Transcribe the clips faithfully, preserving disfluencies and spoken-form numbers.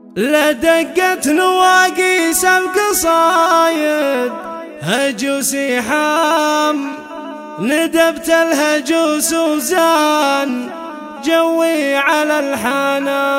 لدقت نواقيس القصايد هجوس حام، ندبت الهجوس وزان جوي على الحنا.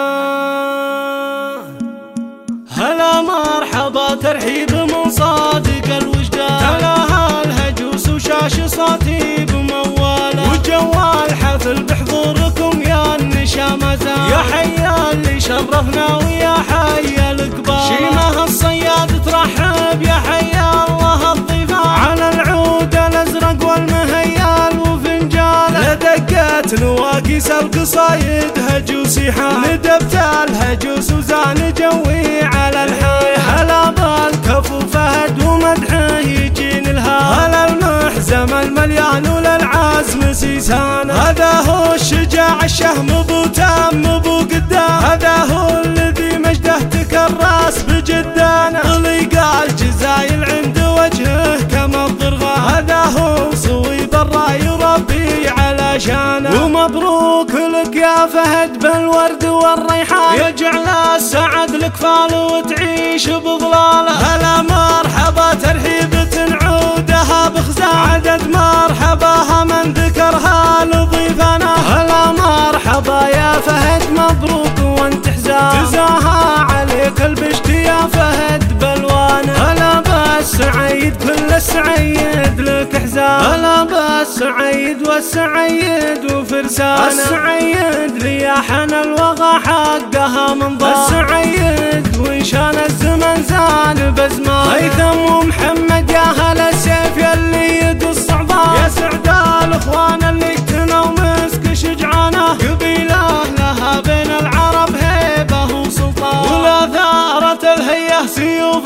هلا مرحبا ترحيب من صادق الوجدان، تلاها الهجوس وشاش صوتي بمواله، وجوال حفل بحضوركم يا النشامزان، يا حيا اللي شرفنا ويا حيا الكبار، شيمه الصياد ترحب يا حيا الله الضيفان، على العود الازرق والمهيال وفنجال. لدقت نواقيس القصايد هجوس حام، ندبت الهجوس وزان جوي على الحي. هلا بالكفو فهد ومدحه يجين الهام، هلا المحزم المليان وللعزم سيسان، هذا هو الشجاع الشهم بو تام بو قدام، هذا هو الذي مجده تكرس بجدانه، طليق الجزايل عند وجهه كما الضرغام، هذا هو صويب الراي وربي على شانه. ومبروك لك يا فهد بالورد والريحان، يجعل السعد لك فال وتعيش بظلاله. هلا مرحبا ترحيبة عودها بخزان، عدد مرحباها من ذكرها لضيفنا. هلا مرحبا يا فهد مبروك وانت حزان، جزاها عليك البشت يا فهد بالوانه. هلا بالسعيد كل السعيد لك حزان، هلا بالسعيد والسعيد وفرسانه، السعيد رياحن الوغى حقها من ضال، السعيد وشان الزمن زان بزمان. هيثم ومحمد يا هلا السيف يلي يد الصعبان، يا سعد الاخوان اللي اجتنوا مسك شجعانه، قبيله لها بين العرب هيبه وسلطان، ولا ثارت الهيه سيوف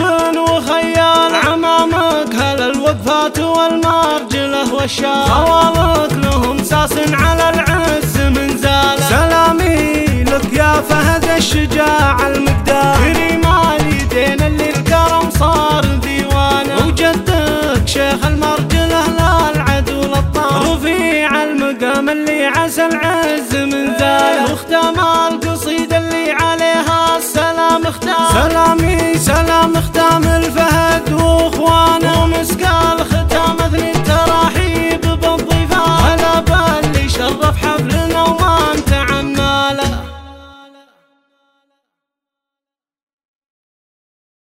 وخيال، عمامك هلا الوقفات والمرجله والشال، خوالك لهم ساس على العز من زاله. سلامي لك يا فهد الشجاع المقدار، كريم اليدين اللي الكرم صار ديوانه، وجدك شيخ المرجله لا العدو للطار، رفيع المقام اللي عسى العز من زاله، واختام القصيده اللي عليها السلام اختام. سلامي سلام اختام